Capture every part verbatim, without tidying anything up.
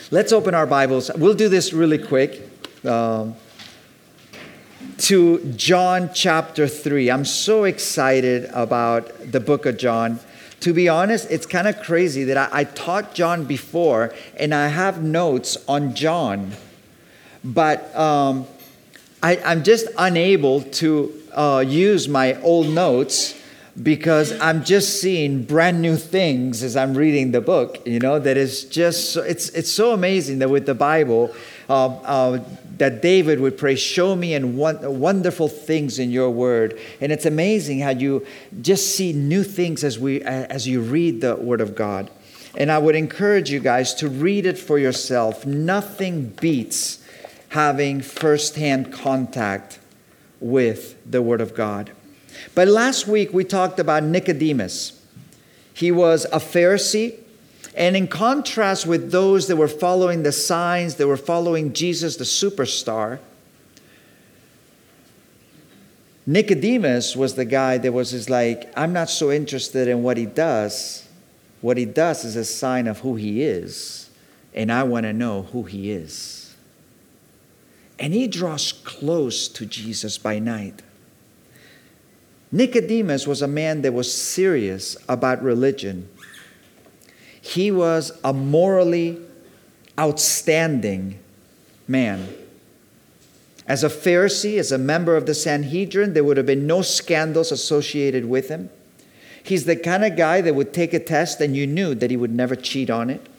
Let's open our Bibles. We'll do this really quick. Um, to John chapter three. I'm so excited about the book of John. To be honest, it's kind of crazy that I, I taught John before, and I have notes on John. But um, I, I'm just unable to uh, use my old notes because I'm just seeing brand new things as I'm reading the book. You know, that is just, so, it's, it's so amazing that with the Bible, uh, uh, that David would pray, show me and wonderful things in your word. And it's amazing how you just see new things as we as you read the word of God. And I would encourage you guys to read it for yourself. Nothing beats having firsthand contact with the word of God. But last week we talked about Nicodemus. He was a Pharisee. And in contrast with those that were following the signs, that were following Jesus, the superstar, Nicodemus was the guy that was just like, I'm not so interested in what he does. What he does is a sign of who he is. And I want to know who he is. And he draws close to Jesus by night. Nicodemus was a man that was serious about religion. He was a morally outstanding man. As a Pharisee, as a member of the Sanhedrin, there would have been no scandals associated with him. He's the kind of guy that would take a test and you knew that he would never cheat on it.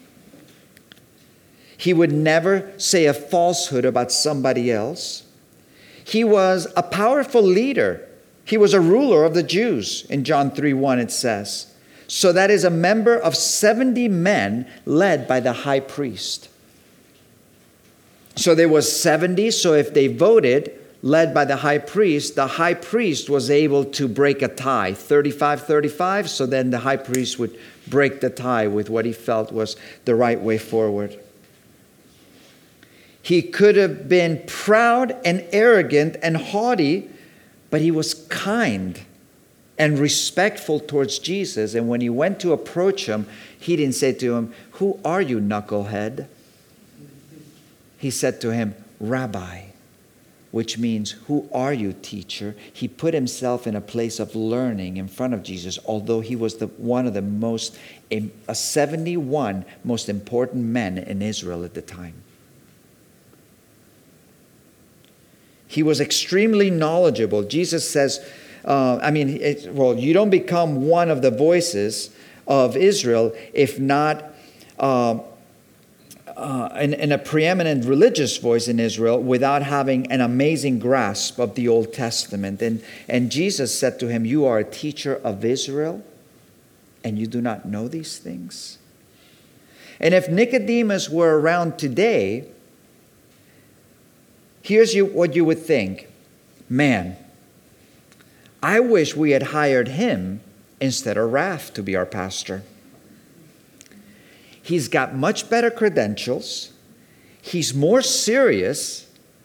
He would never say a falsehood about somebody else. He was a powerful leader. He was a ruler of the Jews. In John three one it says. So that is a member of seventy men led by the high priest. So there was seventy. So if they voted, led by the high priest, the high priest was able to break a tie, thirty-five thirty-five. So then the high priest would break the tie with what he felt was the right way forward. He could have been proud and arrogant and haughty, but he was kind and respectful towards Jesus. And when he went to approach him, he didn't say to him, "Who are you, knucklehead?" He said to him, "Rabbi," which means, "Who are you, teacher?" He put himself in a place of learning in front of Jesus, although he was the one of the most, a seventy-one most important men in Israel at the time. He was extremely knowledgeable. Jesus says, Uh, I mean, it, well, you don't become one of the voices of Israel if not uh, uh, in, in a preeminent religious voice in Israel without having an amazing grasp of the Old Testament. And, and Jesus said to him, "You are a teacher of Israel and you do not know these things?" And if Nicodemus were around today, here's you, what you would think. Man, I wish we had hired him instead of Raph to be our pastor. He's got much better credentials. He's more serious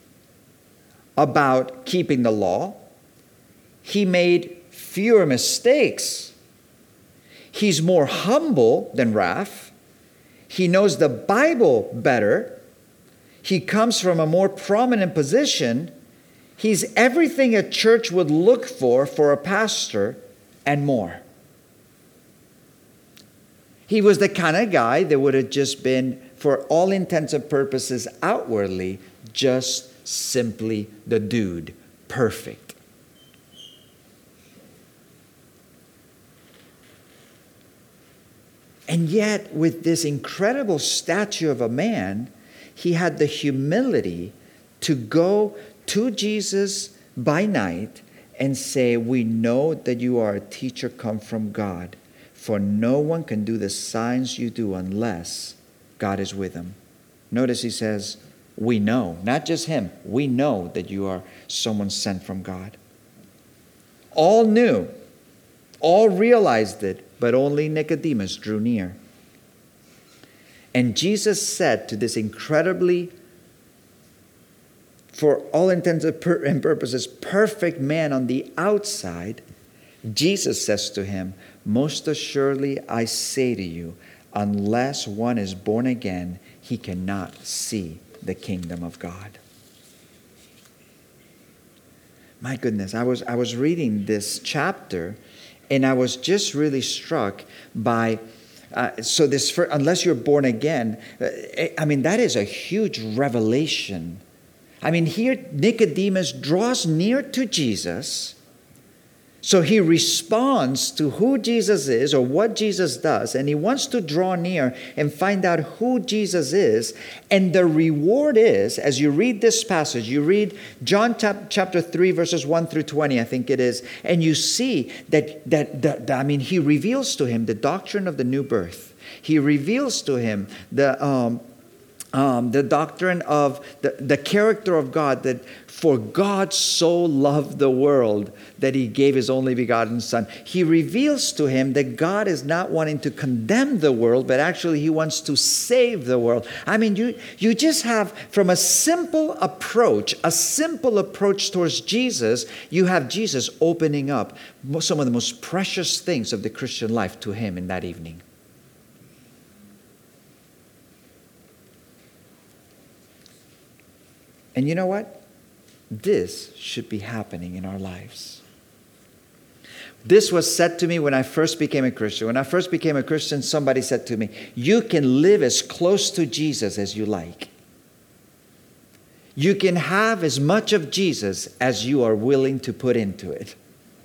about keeping the law. He made fewer mistakes. He's more humble than Raph. He knows the Bible better. He comes from a more prominent position. He's everything a church would look for for a pastor and more. He was the kind of guy that would have just been, for all intents and purposes, outwardly, just simply the dude. Perfect. And yet, with this incredible stature of a man, he had the humility to go to Jesus by night and say, "We know that you are a teacher come from God, for no one can do the signs you do unless God is with him." Notice he says, "We know," not just him. We know that you are someone sent from God. All knew, all realized it, but only Nicodemus drew near. And Jesus said to this incredibly, for all intents and purposes, perfect man on the outside, Jesus says to him, "Most assuredly I say to you, unless one is born again, he cannot see the kingdom of God. My goodness, I was, I was reading this chapter, and I was just really struck by, uh, so this, for, unless you're born again, uh, I mean, that is a huge revelation. I mean, here Nicodemus draws near to Jesus. So he responds to who Jesus is or what Jesus does, and he wants to draw near and find out who Jesus is. And the reward is, as you read this passage, you read John chapter three, verses one through twenty, I think it is, and you see that, that, that, that I mean, he reveals to him the doctrine of the new birth. He reveals to him the... Um, Um, the doctrine of the, the character of God, that for God so loved the world that he gave his only begotten Son. He reveals to him that God is not wanting to condemn the world, but actually he wants to save the world. I mean, you, you just have, from a simple approach, a simple approach towards Jesus, you have Jesus opening up some of the most precious things of the Christian life to him in that evening. And you know what? This should be happening in our lives. This was said to me when I first became a Christian. When I first became a Christian, somebody said to me, you can live as close to Jesus as you like. You can have as much of Jesus as you are willing to put into it.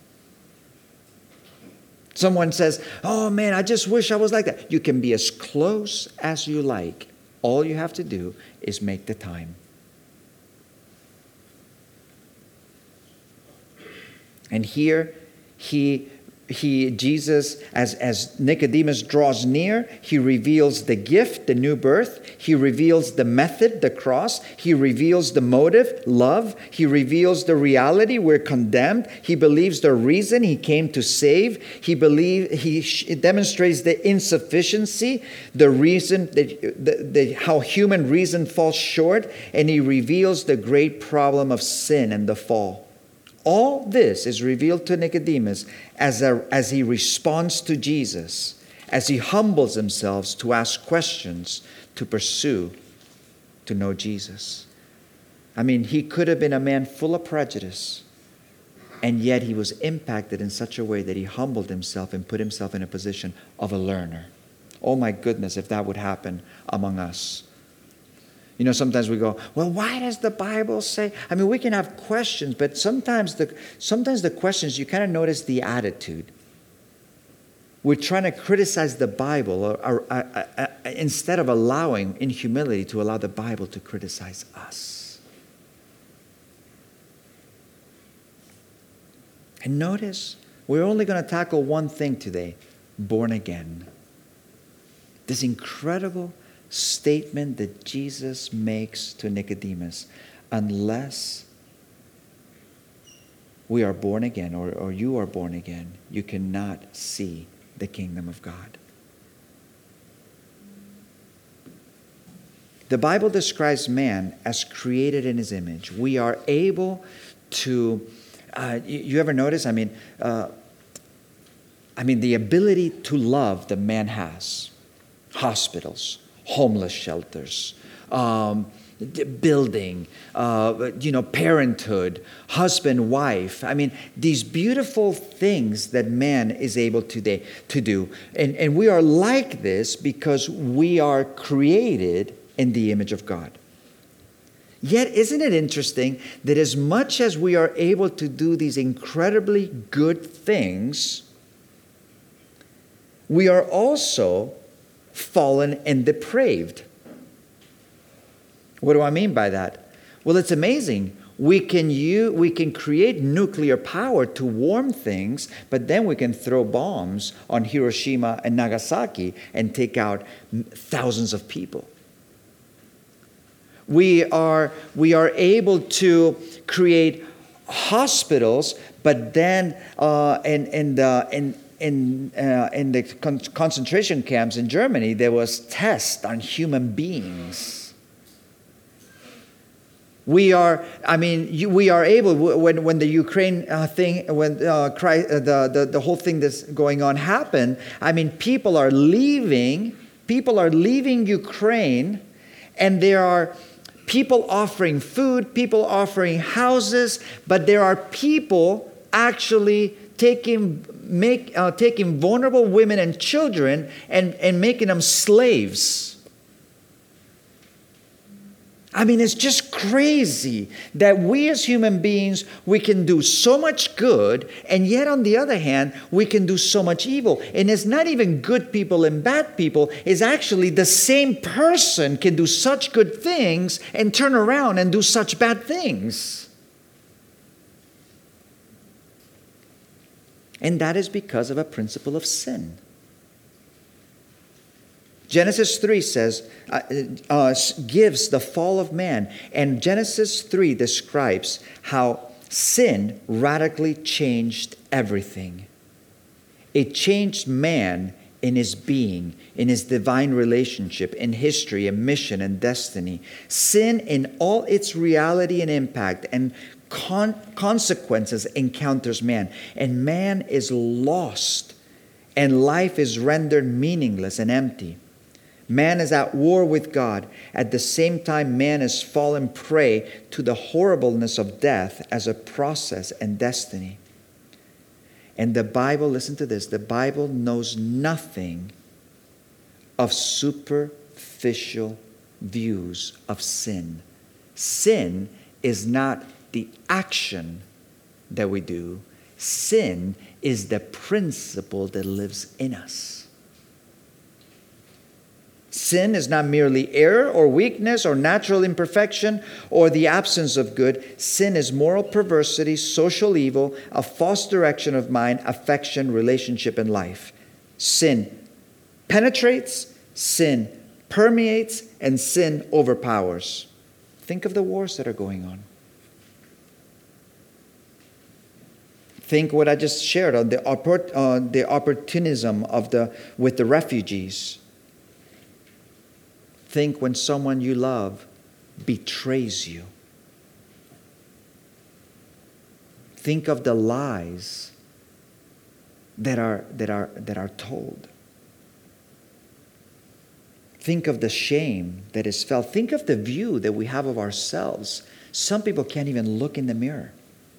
Someone says, oh man, I just wish I was like that. You can be as close as you like. All you have to do is make the time. And here, he, he, Jesus, as, as Nicodemus draws near, he reveals the gift, the new birth. He reveals the method, the cross. He reveals the motive, love. He reveals the reality, we're condemned. He believes the reason he came to save. He believe, he demonstrates the insufficiency, the reason, that, the, the, how human reason falls short. And he reveals the great problem of sin and the fall. All this is revealed to Nicodemus as, a, as he responds to Jesus, as he humbles himself to ask questions, to pursue, to know Jesus. I mean, he could have been a man full of prejudice, and yet he was impacted in such a way that he humbled himself and put himself in a position of a learner. Oh my goodness, if that would happen among us. You know, sometimes we go, well, why does the Bible say? I mean, we can have questions, but sometimes the sometimes the questions, you kind of notice the attitude. We're trying to criticize the Bible or, or, or, or, or, instead of allowing, in humility, to allow the Bible to criticize us. And notice, we're only going to tackle one thing today, born again. This incredible statement that Jesus makes to Nicodemus, unless we are born again, or, or you are born again, you cannot see the kingdom of God. The Bible describes man as created in his image. We are able to, uh, you, you ever notice, I mean, uh, I mean, the ability to love that man has, hospitals, homeless shelters, um, building, uh, you know, parenthood, husband, wife. I mean, these beautiful things that man is able today to do. And, and we are like this because we are created in the image of God. Yet, isn't it interesting that as much as we are able to do these incredibly good things, we are also fallen and depraved. What do I mean by that? Well, it's amazing. We can use, we can create nuclear power to warm things, but then we can throw bombs on Hiroshima and Nagasaki and take out thousands of people. We are, we are able to create hospitals, but then uh, and and uh, and In, uh, in the con- concentration camps in Germany, there was tests on human beings. We are, I mean, you, we are able, when, when the Ukraine uh, thing, when uh, Christ, uh, the, the, the whole thing that's going on happened, I mean, people are leaving, people are leaving Ukraine, And there are people offering food, people offering houses, but there are people actually taking make uh, taking vulnerable women and children and, and making them slaves. I mean, it's just crazy that we as human beings, we can do so much good, and yet on the other hand, we can do so much evil. And it's not even good people and bad people. It's actually the same person can do such good things and turn around and do such bad things. And that is because of a principle of sin. Genesis three says, uh, uh, gives the fall of man. And Genesis three describes how sin radically changed everything. It changed man in his being, in his divine relationship, in history, and mission, and destiny. Sin in all its reality and impact and con- consequences encounters man. And man is lost, and life is rendered meaningless and empty. Man is at war with God. At the same time, man has fallen prey to the horribleness of death as a process and destiny. And the Bible, listen to this, the Bible knows nothing of superficial views of sin. Sin is not the action that we do. Sin is the principle that lives in us. Sin is not merely error or weakness or natural imperfection or the absence of good. Sin is moral perversity, social evil, a false direction of mind, affection, relationship, and life. Sin penetrates, sin permeates, and sin overpowers. Think of the wars that are going on. Think what I just shared on the, oppor- uh, the opportunism of the with the refugees. Think when someone you love betrays you. Think of the lies that are, that are, that are told. Think of the shame that is felt. Think of the view that we have of ourselves. Some people can't even look in the mirror.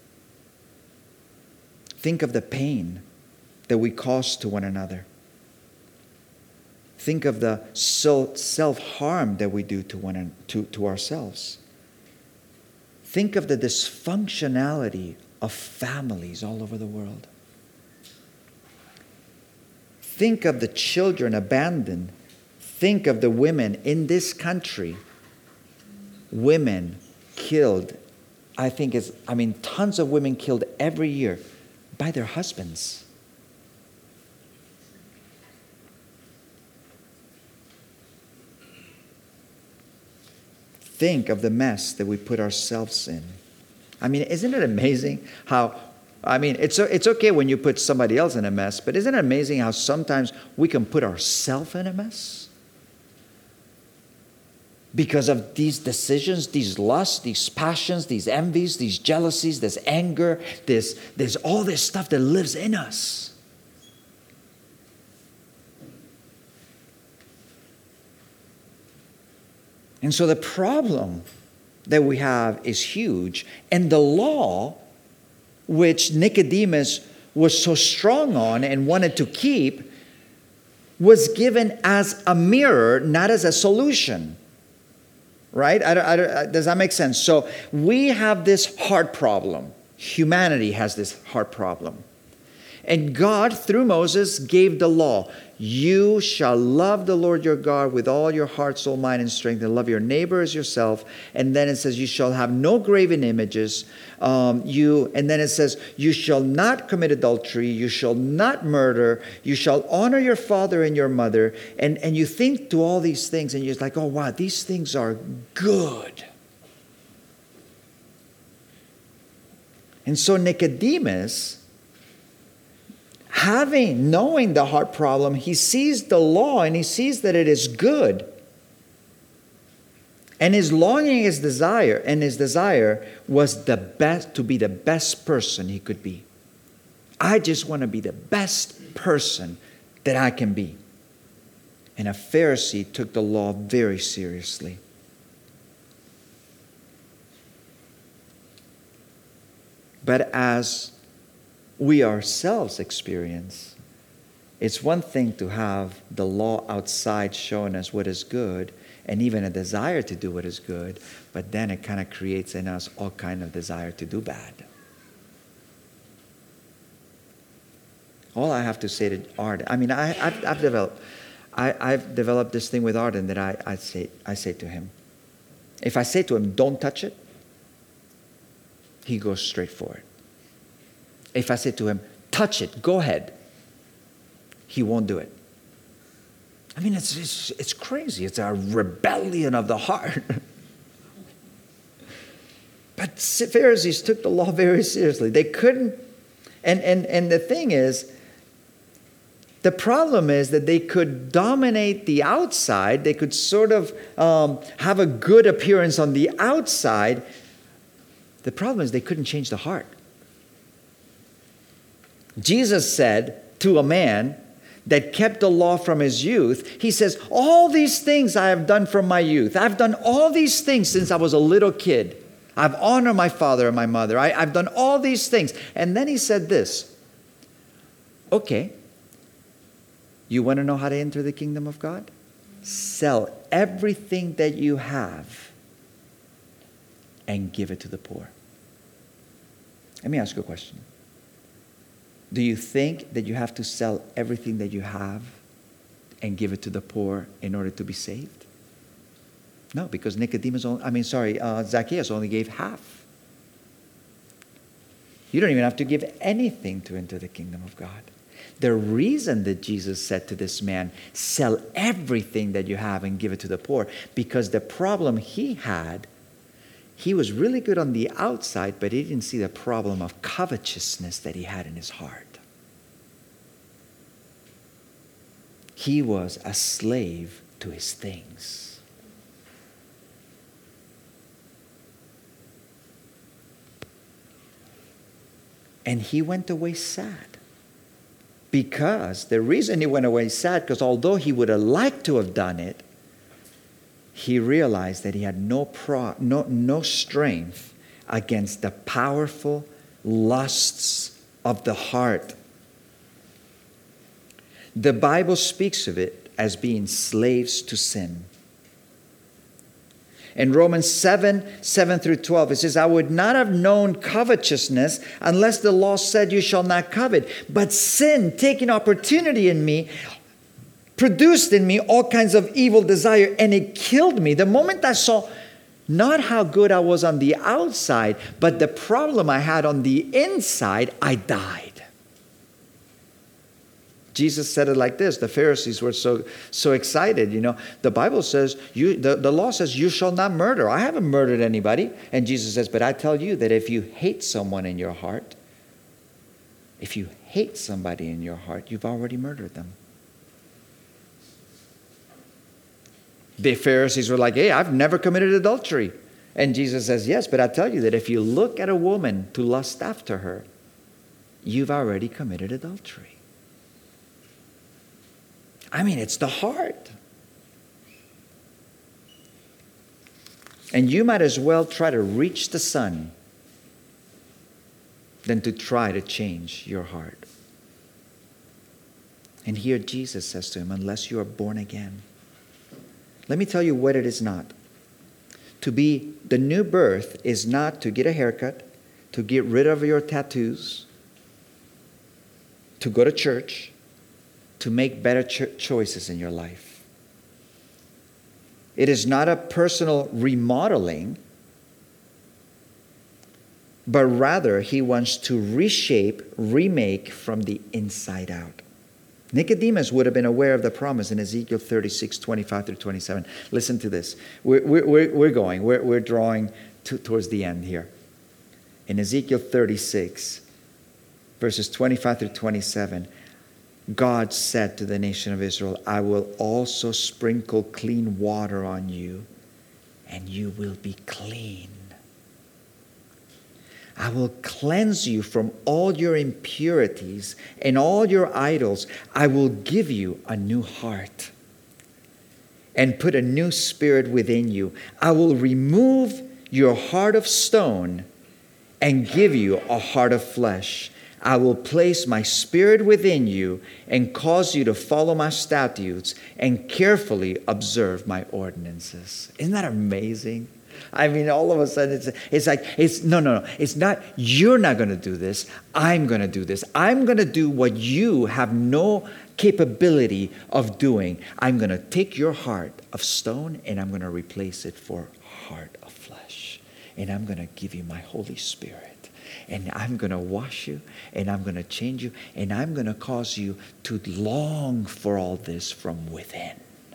Think of the pain that we cause to one another. Think of the self-harm that we do to one to, to ourselves. Think of the dysfunctionality of families all over the world. Think of the children abandoned. Think of the women in this country. Women killed. I think it's, I mean, tons of women killed every year by their husbands. Think of the mess that we put ourselves in. I mean, isn't it amazing how, I mean, it's it's okay when you put somebody else in a mess, but isn't it amazing how sometimes we can put ourselves in a mess? Because of these decisions, these lusts, these passions, these envies, these jealousies, this anger, this, there's all this stuff that lives in us. And so the problem that we have is huge. And the law, which Nicodemus was so strong on and wanted to keep, was given as a mirror, not as a solution. Right? I don't, I don't, does that make sense? So we have this heart problem. Humanity has this heart problem. And God, through Moses, gave the law. You shall love the Lord your God with all your heart, soul, mind, and strength, and love your neighbor as yourself. And then it says, you shall have no graven images. Um, you, and then it says, you shall not commit adultery. You shall not murder. You shall honor your father and your mother. And, and you think to all these things, and you're like, oh, wow, these things are good. And so Nicodemus, having, knowing the heart problem, he sees the law and he sees that it is good. And his longing, his desire, and his desire was the best, to be the best person he could be. I just want to be the best person that I can be. And a Pharisee took the law very seriously. But as we ourselves experience, it's one thing to have the law outside showing us what is good and even a desire to do what is good, but then it kind of creates in us all kind of desire to do bad. All I have to say to Arden, I mean, I, I've, I've developed, I, I've developed this thing with Arden that I, I say, I say to him, if I say to him, don't touch it, he goes straight for it. If I say to him, touch it, go ahead, he won't do it. I mean, it's, it's, it's crazy. It's a rebellion of the heart. But Pharisees took the law very seriously. They couldn't, and, and, and the thing is, the problem is that they could dominate the outside. They could sort of um, have a good appearance on the outside. The problem is they couldn't change the heart. Jesus said to a man that kept the law from his youth, he says, all these things I have done from my youth. I've done all these things since I was a little kid. I've honored my father and my mother. I, I've done all these things. And then he said this, okay, you want to know how to enter the kingdom of God? Sell everything that you have and give it to the poor. Let me ask you a question. Do you think that you have to sell everything that you have and give it to the poor in order to be saved? No, because Nicodemus, only, I mean, sorry, uh, Zacchaeus only gave half. You don't even have to give anything to enter the kingdom of God. The reason that Jesus said to this man, sell everything that you have and give it to the poor, because the problem he had, he was really good on the outside, but he didn't see the problem of covetousness that he had in his heart. He was a slave to his things. And he went away sad. Because the reason he went away sad, because although he would have liked to have done it, he realized that he had no pro, no, no strength against the powerful lusts of the heart. The Bible speaks of it as being slaves to sin. In Romans seven, seven through twelve, it says, I would not have known covetousness unless the law said you shall not covet. But sin, taking opportunity in me, produced in me all kinds of evil desire, and it killed me. The moment I saw not how good I was on the outside, but the problem I had on the inside, I died. Jesus said it like this. The Pharisees were so so excited. You know, the Bible says, you, the, the law says, you shall not murder. I haven't murdered anybody. And Jesus says, but I tell you that if you hate someone in your heart, if you hate somebody in your heart, you've already murdered them. The Pharisees were like, hey, I've never committed adultery. And Jesus says, yes, but I tell you that if you look at a woman to lust after her, you've already committed adultery. I mean, it's the heart. And you might as well try to reach the sun than to try to change your heart. And here Jesus says to him, unless you are born again. Let me tell you what it is not. To be the new birth is not to get a haircut, to get rid of your tattoos, to go to church, to make better cho- choices in your life. It is not a personal remodeling, but rather he wants to reshape, remake from the inside out. Nicodemus would have been aware of the promise in Ezekiel thirty-six, twenty-five through twenty-seven. Listen to this. We're, we're, we're going, we're, we're drawing to, towards the end here. In Ezekiel thirty-six, verses twenty-five through twenty-seven, God said to the nation of Israel, I will also sprinkle clean water on you, and you will be clean. I will cleanse you from all your impurities and all your idols. I will give you a new heart and put a new spirit within you. I will remove your heart of stone and give you a heart of flesh. I will place my spirit within you and cause you to follow my statutes and carefully observe my ordinances. Isn't that amazing? I mean, all of a sudden, it's, it's like, it's no, no, no. It's not, you're not going to do this. I'm going to do this. I'm going to do what you have no capability of doing. I'm going to take your heart of stone and I'm going to replace it for heart of flesh. And I'm going to give you my Holy Spirit. And I'm going to wash you, and I'm going to change you, and I'm going to cause you to long for all this from within.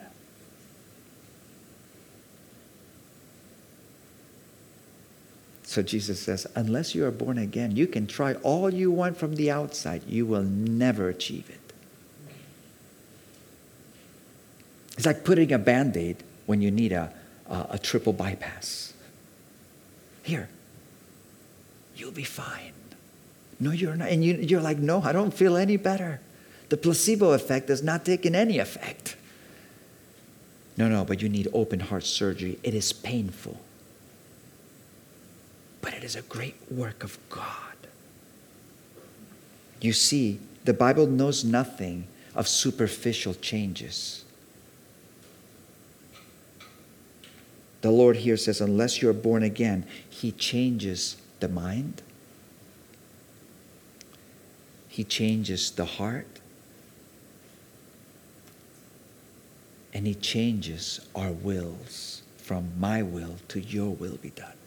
So Jesus says, unless you are born again, you can try all you want from the outside. You will never achieve it. It's like putting a Band-Aid when you need a, a, a triple bypass. Here. You'll be fine. No, you're not. And you, you're like, no, I don't feel any better. The placebo effect is not taking any effect. No, no, but you need open heart surgery. It is painful. But it is a great work of God. You see, the Bible knows nothing of superficial changes. The Lord here says, unless you're born again, He changes the mind. He changes the heart. And He changes our wills from my will to your will be done.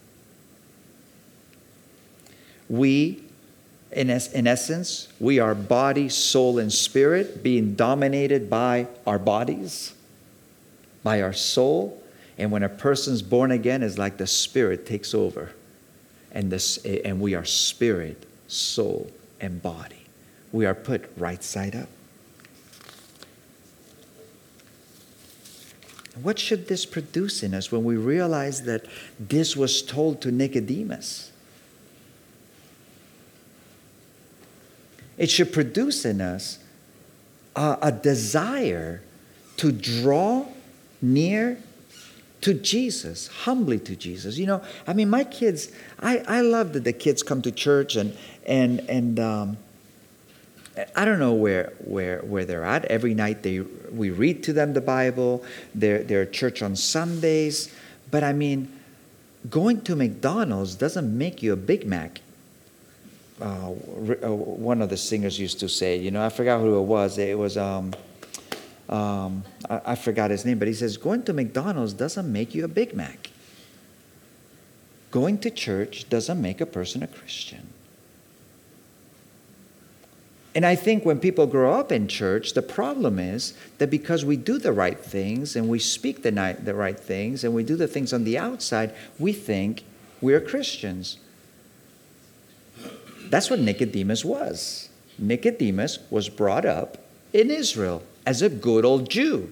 We, in, es- in essence, we are body, soul, and spirit being dominated by our bodies, by our soul. And when a person's born again, it's like the Spirit takes over. And, this, and we are spirit, soul, and body. We are put right side up. What should this produce in us when we realize that this was told to Nicodemus? It should produce in us a, a desire to draw near to Jesus, humbly to Jesus. You know, I mean, my kids, I, I love that the kids come to church and and and um, I don't know where where where they're at. Every night they we read to them the Bible. They're they're at church on Sundays. But I mean, going to McDonald's doesn't make you a Big Mac. Uh, one of the singers used to say, you know, I forgot who it was. It was um. Um, I, I forgot his name, but he says, going to McDonald's doesn't make you a Big Mac. Going to church doesn't make a person a Christian. And I think when people grow up in church, the problem is that because we do the right things and we speak the, ni- the right things and we do the things on the outside, we think we're Christians. That's what Nicodemus was. Nicodemus was brought up in Israel as a good old Jew.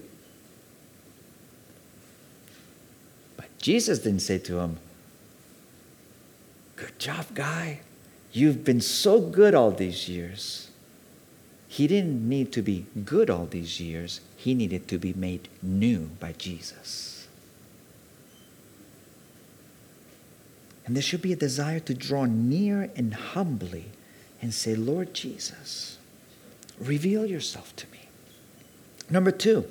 But Jesus didn't say to him, good job, guy. You've been so good all these years. He didn't need to be good all these years. He needed to be made new by Jesus. And there should be a desire to draw near and humbly and say, Lord Jesus, reveal yourself to me. Number two,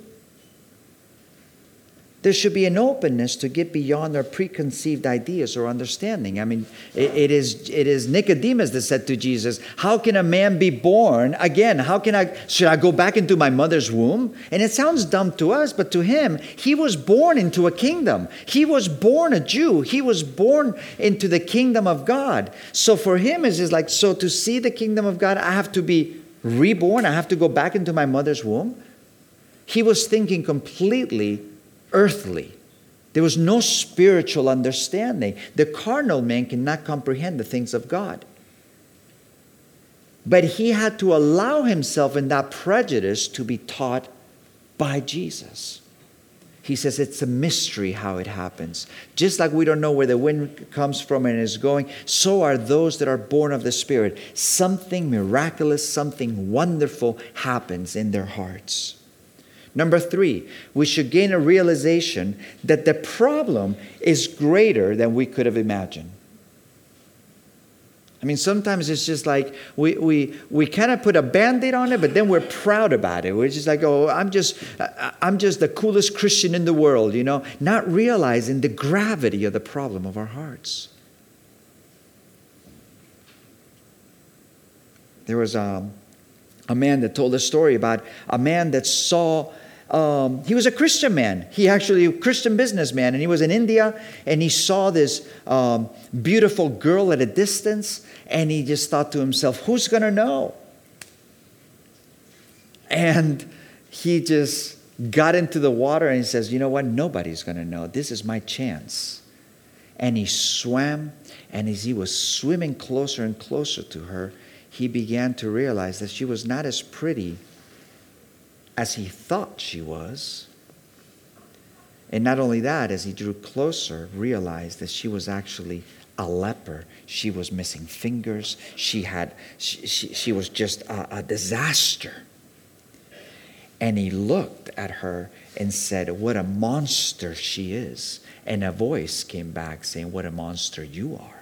there should be an openness to get beyond our preconceived ideas or understanding. I mean, it, it is it is Nicodemus that said to Jesus, how can a man be born again? How can I, should I go back into my mother's womb? And it sounds dumb to us, but to him, he was born into a kingdom. He was born a Jew. He was born into the kingdom of God. So for him, it's just like, so to see the kingdom of God, I have to be reborn. I have to go back into my mother's womb. He was thinking completely earthly. There was no spiritual understanding. The carnal man cannot comprehend the things of God. But he had to allow himself in that prejudice to be taught by Jesus. He says it's a mystery how it happens. Just like we don't know where the wind comes from and is going, so are those that are born of the Spirit. Something miraculous, something wonderful happens in their hearts. Number three, we should gain a realization that the problem is greater than we could have imagined. I mean, sometimes it's just like we we we kind of put a Band-Aid on it, but then we're proud about it. We're just like, oh, I'm just I'm just the coolest Christian in the world, you know, not realizing the gravity of the problem of our hearts. There was a, a man that told a story about a man that saw, um, he was a Christian man. He actually, a Christian businessman, and he was in India, and he saw this um, beautiful girl at a distance, and he just thought to himself, who's going to know? And he just got into the water, and he says, you know what? Nobody's going to know. This is my chance. And he swam, and as he was swimming closer and closer to her, he began to realize that she was not as pretty as he thought she was. And not only that, as he drew closer, realized that she was actually a leper. She was missing fingers. She had, she, she, she was just a, a disaster. And he looked at her and said, what a monster she is. And a voice came back saying, what a monster you are.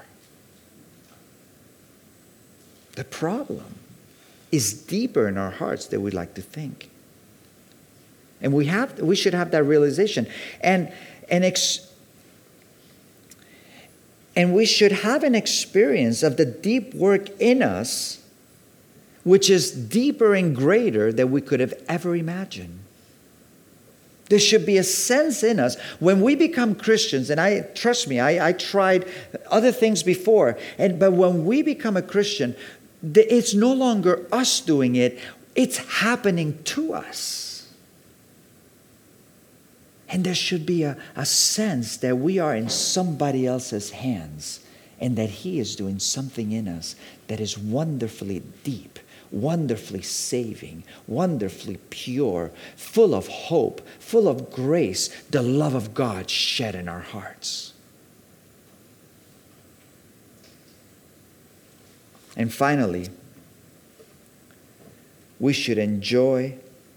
The problem is deeper in our hearts than we like to think. And we have we should have that realization. And and ex, and we should have an experience of the deep work in us, which is deeper and greater than we could have ever imagined. There should be a sense in us when we become Christians, and I trust me, I, I tried other things before, and but when we become a Christian, it's no longer us doing it, it's happening to us. And there should be a, a sense that we are in somebody else's hands and that He is doing something in us that is wonderfully deep, wonderfully saving, wonderfully pure, full of hope, full of grace, the love of God shed in our hearts. And finally, we should enjoy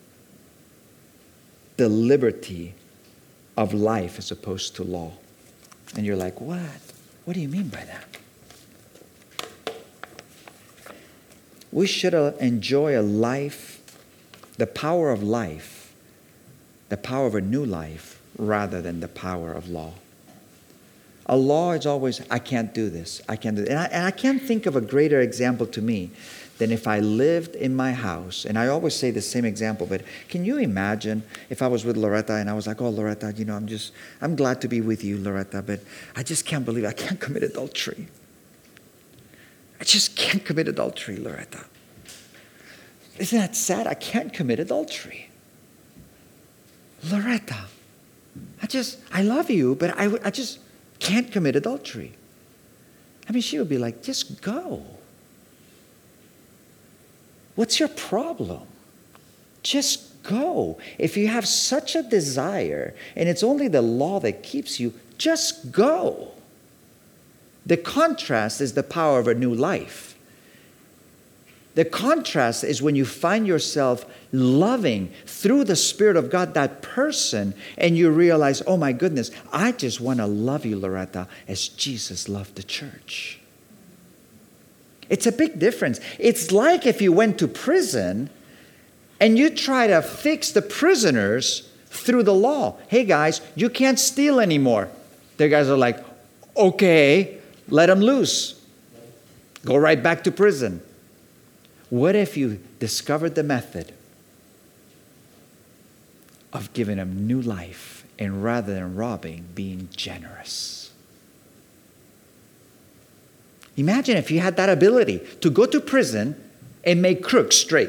the liberty of life as opposed to law. And you're like, what? What do you mean by that? We should enjoy a life, the power of life, the power of a new life, rather than the power of law. A law is always, I can't do this, I can't do this. And I, and I can't think of a greater example to me than if I lived in my house, and I always say the same example, but can you imagine if I was with Loretta and I was like, oh, Loretta, you know, I'm just, I'm glad to be with you, Loretta, but I just can't believe I can't commit adultery. I just can't commit adultery, Loretta. Isn't that sad? I can't commit adultery. Loretta, I just, I love you, but I, I just can't commit adultery. I mean, she would be like, just go. What's your problem? Just go. If you have such a desire, and it's only the law that keeps you, just go. The contrast is the power of a new life. The contrast is when you find yourself loving through the Spirit of God that person, and you realize, oh my goodness, I just want to love you, Loretta, as Jesus loved the church. It's a big difference. It's like if you went to prison and you try to fix the prisoners through the law. Hey guys, you can't steal anymore. The guys are like, okay, let them loose. Go right back to prison. What if you discovered the method of giving them new life, and rather than robbing, being generous? Imagine if you had that ability to go to prison and make crooks straight.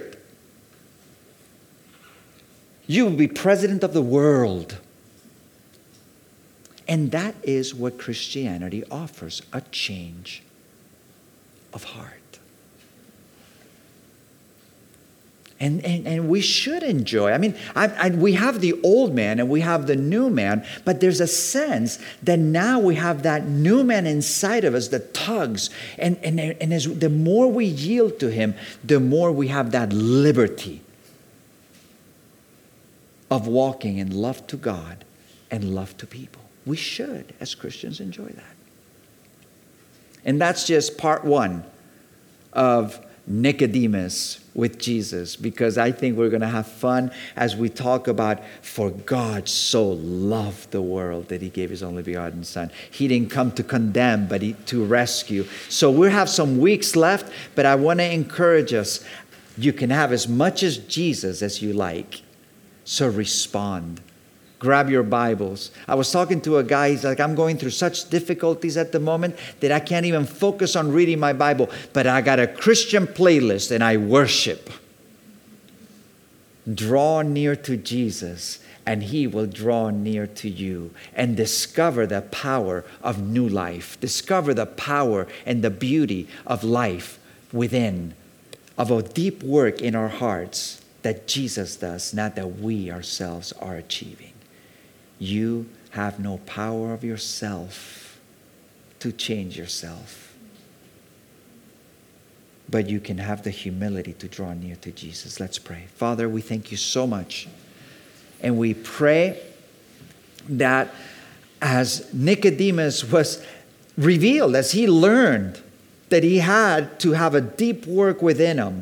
You would be president of the world. And that is what Christianity offers, a change of heart. And, and, and we should enjoy. I mean, I, I, we have the old man and we have the new man, but there's a sense that now we have that new man inside of us that tugs. And, and, and as the more we yield to him, the more we have that liberty of walking in love to God and love to people. We should, as Christians, enjoy that. And that's just part one of Nicodemus with Jesus, because I think we're going to have fun as we talk about, for God so loved the world that he gave his only begotten Son. He didn't come to condemn, but he, to rescue. So we have some weeks left, but I want to encourage us. You can have as much as Jesus as you like. So respond. Grab your Bibles. I was talking to a guy, he's like, I'm going through such difficulties at the moment that I can't even focus on reading my Bible, but I got a Christian playlist and I worship. Draw near to Jesus and he will draw near to you, and discover the power of new life. Discover the power and the beauty of life within, of a deep work in our hearts that Jesus does, not that we ourselves are achieving. You have no power of yourself to change yourself. But you can have the humility to draw near to Jesus. Let's pray. Father, we thank you so much. And we pray that as Nicodemus was revealed, as he learned that he had to have a deep work within him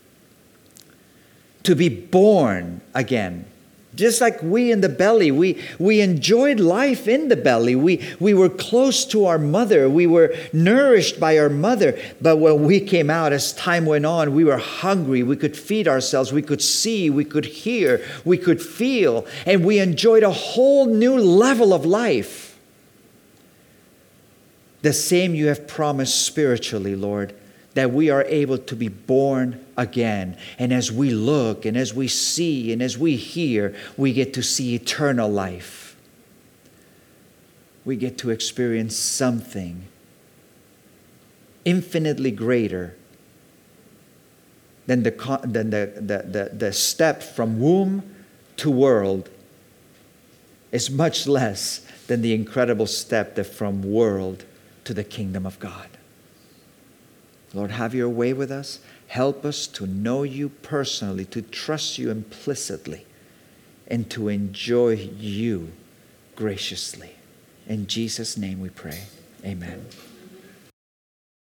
to be born again. Just like we in the belly, we, we enjoyed life in the belly. We, we were close to our mother. We were nourished by our mother. But when we came out, as time went on, we were hungry. We could feed ourselves. We could see. We could hear. We could feel. And we enjoyed a whole new level of life. The same you have promised spiritually, Lord, that we are able to be born again. And as we look and as we see and as we hear, we get to see eternal life. We get to experience something infinitely greater than the, than the, the, the, the step from womb to world. Is much less than the incredible step that from world to the kingdom of God. Lord, have your way with us. Help us to know you personally, to trust you implicitly, and to enjoy you graciously. In Jesus' name we pray. Amen.